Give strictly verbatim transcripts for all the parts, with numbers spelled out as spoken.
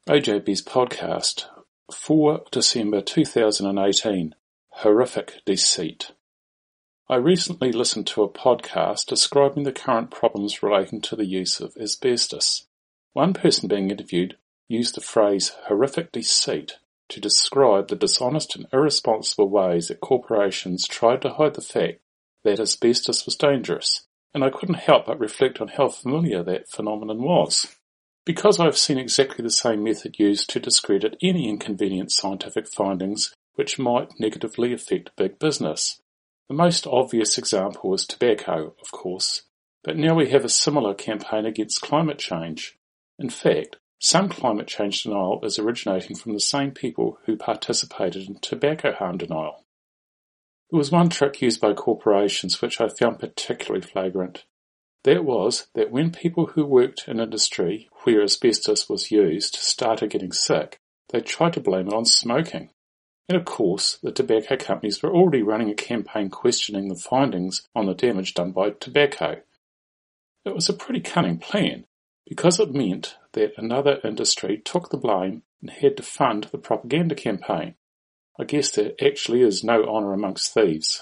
A J B's podcast, four December two thousand eighteen, Horrific Deceit. I recently listened to a podcast describing the current problems relating to the use of asbestos. One person being interviewed used the phrase horrific deceit to describe the dishonest and irresponsible ways that corporations tried to hide the fact that asbestos was dangerous, and I couldn't help but reflect on how familiar that phenomenon was. Because I have seen exactly the same method used to discredit any inconvenient scientific findings which might negatively affect big business. The most obvious example is tobacco, of course, but now we have a similar campaign against climate change. In fact, some climate change denial is originating from the same people who participated in tobacco harm denial. There was one trick used by corporations which I found particularly flagrant. That was that when people who worked in industry where asbestos was used started getting sick, they tried to blame it on smoking. And of course, the tobacco companies were already running a campaign questioning the findings on the damage done by tobacco. It was a pretty cunning plan, because it meant that another industry took the blame and had to fund the propaganda campaign. I guess there actually is no honour amongst thieves.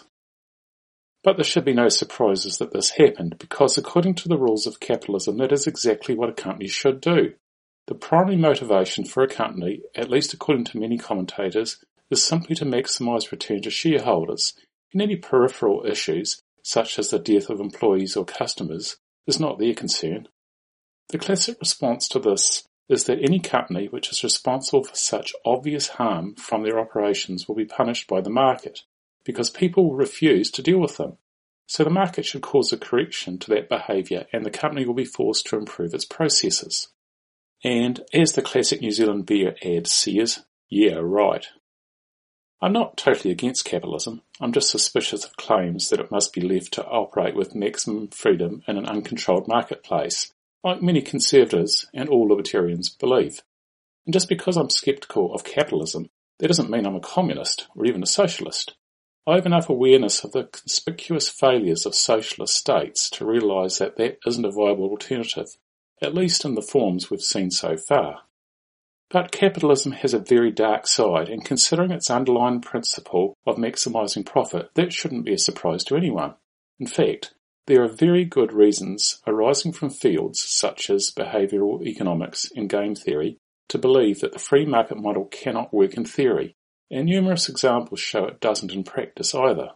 But there should be no surprises that this happened, because according to the rules of capitalism, that is exactly what a company should do. The primary motivation for a company, at least according to many commentators, is simply to maximise return to shareholders, and any peripheral issues, such as the death of employees or customers, is not their concern. The classic response to this is that any company which is responsible for such obvious harm from their operations will be punished by the market, because people will refuse to deal with them. So the market should cause a correction to that behaviour and the company will be forced to improve its processes. And as the classic New Zealand beer ad says, yeah, right. I'm not totally against capitalism. I'm just suspicious of claims that it must be left to operate with maximum freedom in an uncontrolled marketplace, like many conservatives and all libertarians believe. And just because I'm sceptical of capitalism, that doesn't mean I'm a communist or even a socialist. I have enough awareness of the conspicuous failures of socialist states to realise that that isn't a viable alternative, at least in the forms we've seen so far. But capitalism has a very dark side, and considering its underlying principle of maximising profit, that shouldn't be a surprise to anyone. In fact, there are very good reasons arising from fields such as behavioural economics and game theory to believe that the free market model cannot work in theory, and numerous examples show it doesn't in practice either.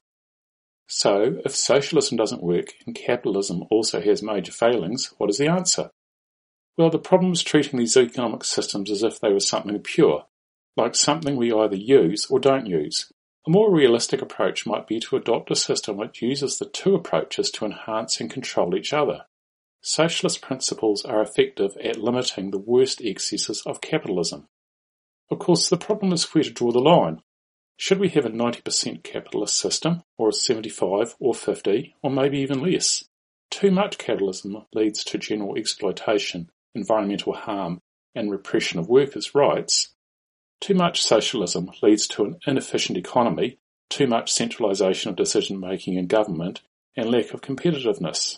So, if socialism doesn't work and capitalism also has major failings, what is the answer? Well, the problem is treating these economic systems as if they were something pure, like something we either use or don't use. A more realistic approach might be to adopt a system which uses the two approaches to enhance and control each other. Socialist principles are effective at limiting the worst excesses of capitalism. Of course, the problem is where to draw the line. Should we have a ninety percent capitalist system, or a seventy-five or fifty, or maybe even less? Too much capitalism leads to general exploitation, environmental harm, and repression of workers' rights. Too much socialism leads to an inefficient economy, too much centralisation of decision-making in government, and lack of competitiveness.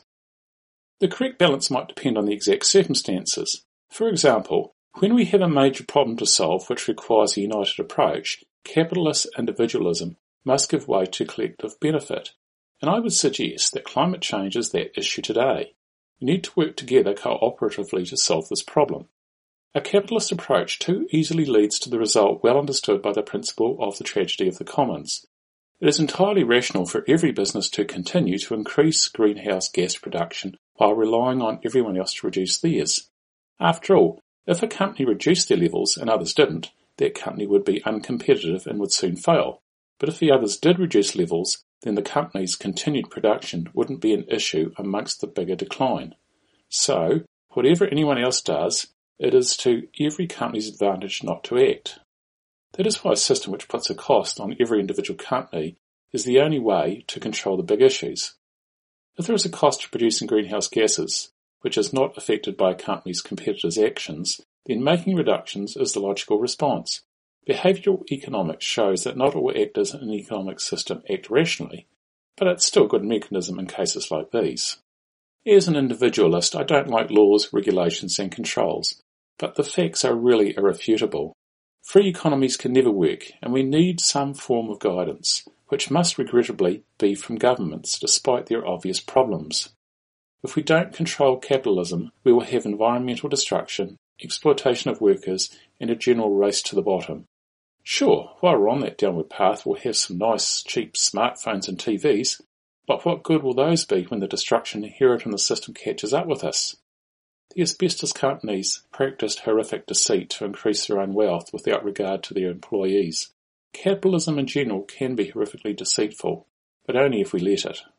The correct balance might depend on the exact circumstances. For example, when we have a major problem to solve which requires a united approach, capitalist individualism must give way to collective benefit. And I would suggest that climate change is that issue today. We need to work together cooperatively to solve this problem. A capitalist approach too easily leads to the result well understood by the principle of the tragedy of the commons. It is entirely rational for every business to continue to increase greenhouse gas production while relying on everyone else to reduce theirs. After all, if a company reduced their levels and others didn't, that company would be uncompetitive and would soon fail. But if the others did reduce levels, then the company's continued production wouldn't be an issue amongst the bigger decline. So, whatever anyone else does, it is to every company's advantage not to act. That is why a system which puts a cost on every individual company is the only way to control the big issues. If there is a cost to producing greenhouse gases, which is not affected by a company's competitors' actions, then making reductions is the logical response. Behavioural economics shows that not all actors in an economic system act rationally, but it's still a good mechanism in cases like these. As an individualist, I don't like laws, regulations and controls. But the facts are really irrefutable. Free economies can never work, and we need some form of guidance, which must regrettably be from governments, despite their obvious problems. If we don't control capitalism, we will have environmental destruction, exploitation of workers, and a general race to the bottom. Sure, while we're on that downward path, we'll have some nice, cheap smartphones and T Vs, but what good will those be when the destruction inherent in the system catches up with us? The asbestos companies practiced horrific deceit to increase their own wealth without regard to their employees. Capitalism in general can be horrifically deceitful, but only if we let it.